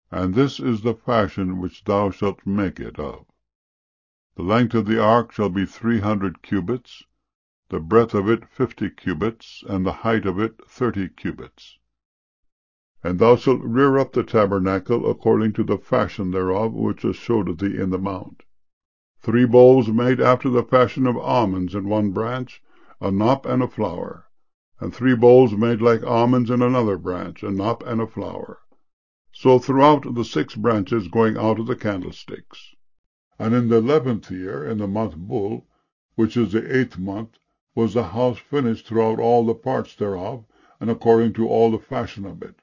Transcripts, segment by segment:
And this is the fashion which thou shalt make it of. The length of the ark shall be 300 cubits, the breadth of it 50 cubits, and the height of it 30 cubits. And thou shalt rear up the tabernacle according to the fashion thereof, which I showed thee in the mount. 3 bowls made after the fashion of almonds in one branch, a knop and a flower, and 3 bowls made like almonds in another branch, a knop and a flower. So throughout the 6 branches going out of the candlesticks. And in the 11th year, in the month Bul, which is the 8th month, was the house finished throughout all the parts thereof, and according to all the fashion of it.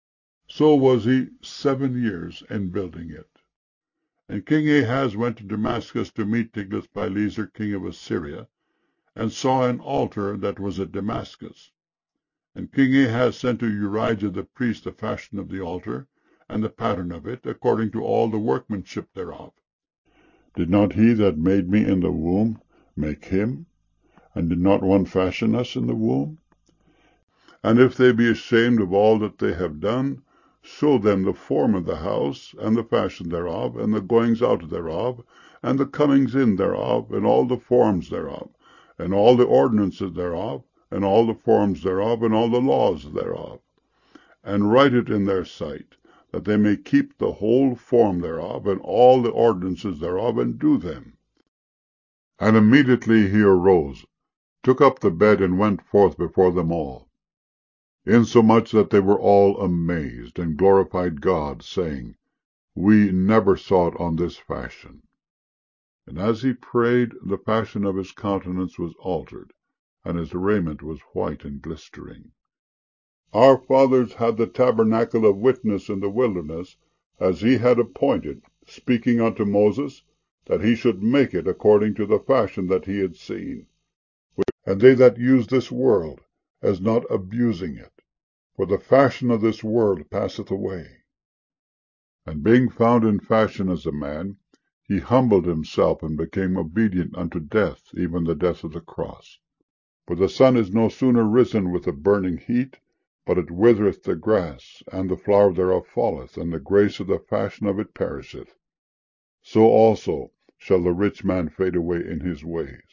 So was he 7 years in building it. And King Ahaz went to Damascus to meet Tiglath-Pileser king of Assyria, and saw an altar that was at Damascus. And King Ahaz sent to Urijah the priest the fashion of the altar, and the pattern of it, according to all the workmanship thereof. Did not he that made me in the womb make him? And did not one fashion us in the womb? And if they be ashamed of all that they have done, show them the form of the house, and the fashion thereof, and the goings out thereof, and the comings in thereof, and all the forms thereof, and all the ordinances thereof, and all the forms thereof, and all the laws thereof, and write it in their sight, that they may keep the whole form thereof, and all the ordinances thereof, and do them. And immediately he arose, took up the bed, and went forth before them all, insomuch that they were all amazed, and glorified God, saying, We never saw it on this fashion. And as he prayed, the fashion of his countenance was altered, and his raiment was white and glistering. Our fathers had the tabernacle of witness in the wilderness, as he had appointed, speaking unto Moses, that he should make it according to the fashion that he had seen. And they that use this world, as not abusing it, for the fashion of this world passeth away. And being found in fashion as a man, he humbled himself, and became obedient unto death, even the death of the cross. For the sun is no sooner risen with a burning heat, but it withereth the grass, and the flower thereof falleth, and the grace of the fashion of it perisheth. So also shall the rich man fade away in his ways.